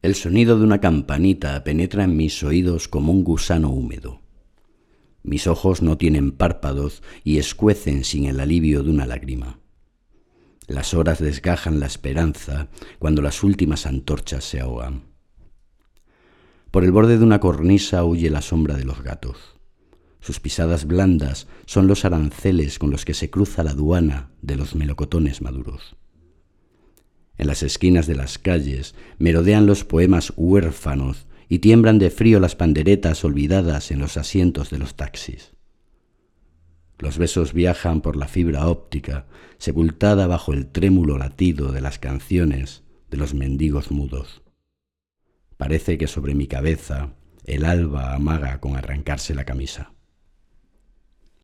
El sonido de una campanita penetra en mis oídos como un gusano húmedo. Mis ojos no tienen párpados y escuecen sin el alivio de una lágrima. Las horas desgajan la esperanza cuando las últimas antorchas se ahogan. Por el borde de una cornisa huye la sombra de los gatos. Sus pisadas blandas son los aranceles con los que se cruza la aduana de los melocotones maduros. En las esquinas de las calles merodean los poemas huérfanos y tiemblan de frío las panderetas olvidadas en los asientos de los taxis. Los besos viajan por la fibra óptica, sepultada bajo el trémulo latido de las canciones de los mendigos mudos. Parece que sobre mi cabeza el alba amaga con arrancarse la camisa.